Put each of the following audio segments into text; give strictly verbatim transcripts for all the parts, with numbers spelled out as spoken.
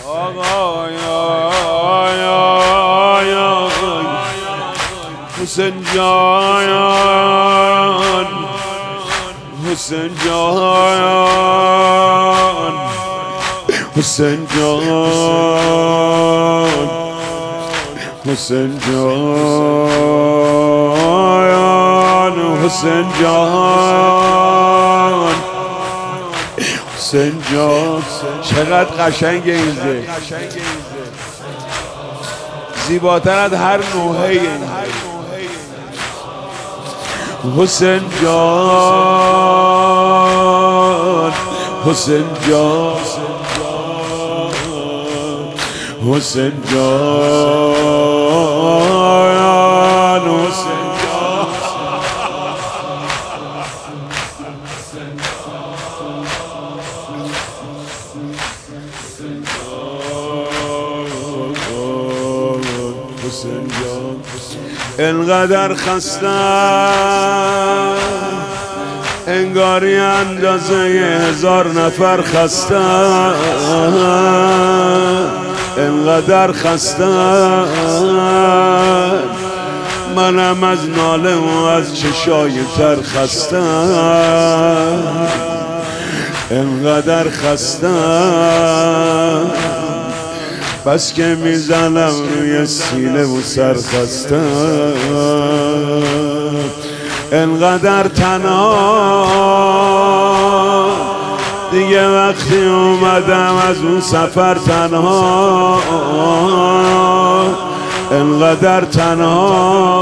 آقا یا حسین جان، حسین جان، حسین جان، حسین جان، حسین جان، حسین جان. چقدر قشنگ این ذکر، زیباتر از هر نوحه این حسین جان، حسین جان، حسین جان، حسین حسین جان. انقدر خستم انگاری اندازه هزار نفر خستم، انقدر خستم منم از ناله و از چشای تر خستم، انقدر خستم بس که میزنم روی سینه و سر خستم، انقدر تنها دیگه وقتی اومدم از اون سفر تنها، انقدر تنها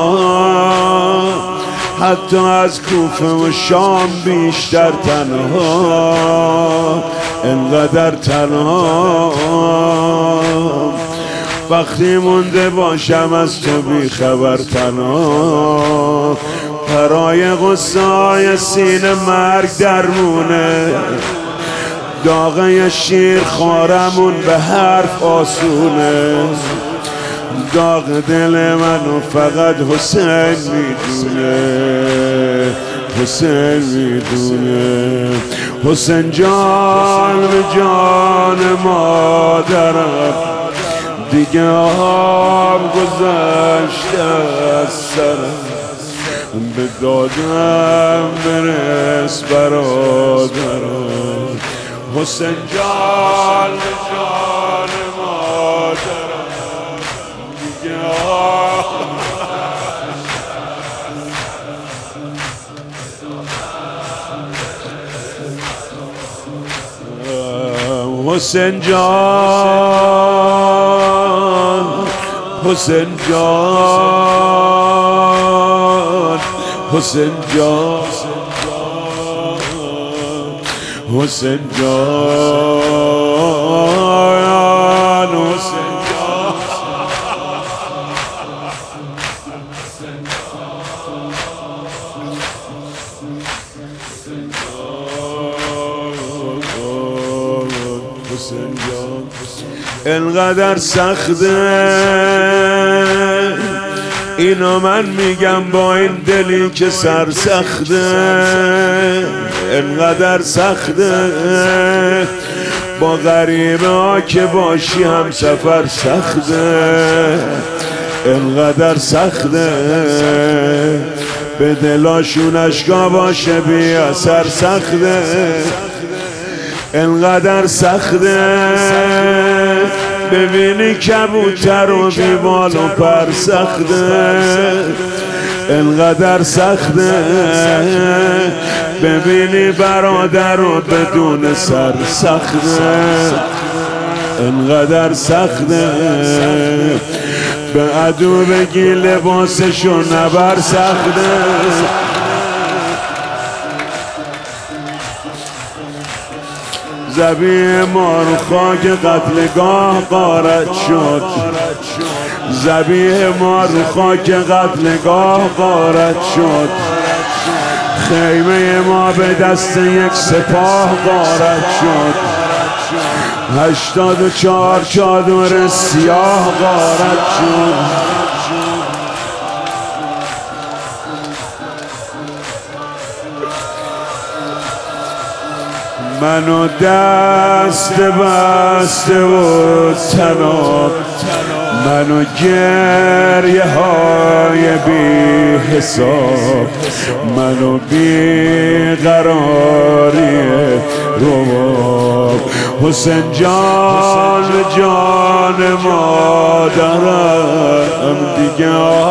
حتی از کوفه و شام بیشتر تنها، انقدر تنها وقتی مونده باشم از تو بی خبر تنها. برای غصه سینه مرگ درمونه، داغه شیر خارمون به حرف آسونه، داغ دل منو فقط حسین میدونه، حسین میدونه. حسین جان به جان مادرم دیگه آب گذشته از سرم، به دادم برس برادرم. حسین جان به جان مادرم دیگه آب حسین جان، حسین جان، حسین جان، حسین جان، حسین انقدر سخته اینو من میگم با این دلی که سرسخته، انقدر سخته با غریبه ها که باشی هم سفر سخته، انقدر سخته به دلاشون اشکا باشه بی اثر سخته، انقدر سخته ببینی کبوتر و بیبال و پر سخته، انقدر سخته ببینی برادر و بدون سر سخته، انقدر سخته به عدو بگی لباسشو نبر سخته، ذبیح ما رو خاک قتلگاه غارت شد، ذبیح ما رو خاک قتلگاه غارت شد، خیمه ما به دست یک سپاه غارت شد، هشتاد و چهار چادر سیاه غارت شد، منو دست بسته و تناب، منو گریه های بی حساب، منو بی قراری رواب. حسین جان جان مادرم دیگه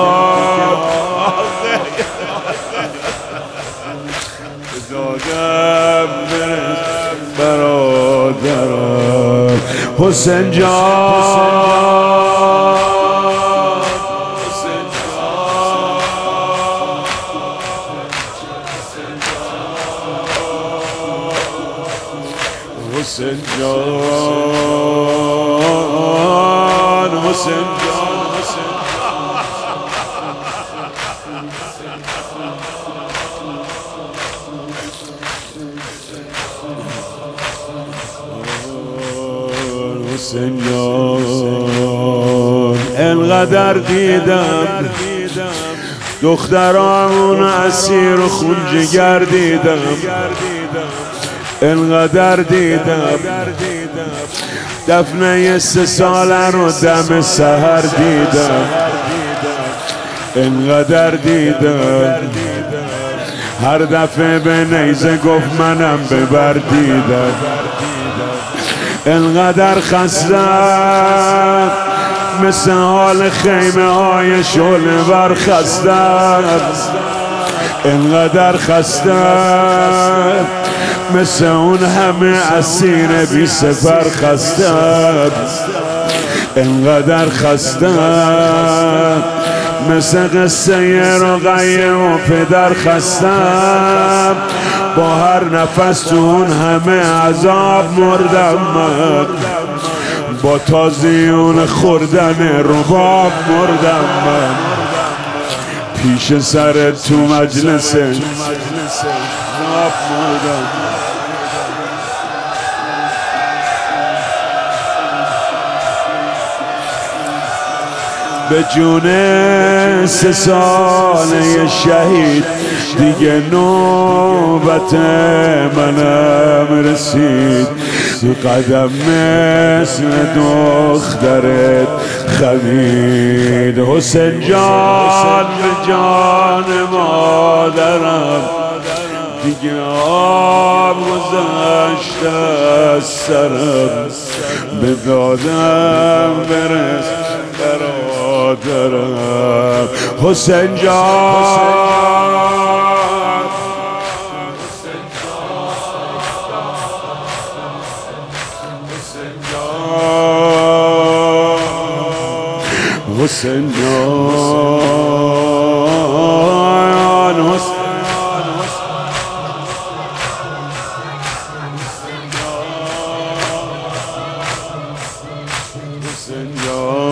دادم برادرم. حسین جان حسین جان حسین جان حسین جان انقدر دیدم دخترامون اسیر و خون جگر دیدم، انقدر دیدم دفنه سه ساله رو دم سحر دیدم، انقدر دیدم هر دفعه به نیزه گفت منم ببر دیدم، انقدر خستم مثل حال خیمه های شعله ور خستم، انقدر خستم مثل اون همه اسیر بی سفر خستم، انقدر خستم مثل قصه رقیه و پدر خستم، با هر نفس تو اون همه عذاب مردم من، با تازیون خوردن رباب مردم من، پیش سر تو مجلس راب مردم. به جون سه ساله شهید دیگه نوبت منم رسید، قدم مثل دخترت خمید. حسین جان جان مادرم دیگه آب گذشته از سرم، به دادم برس برادرم. حسین جان حسین جان حسین جان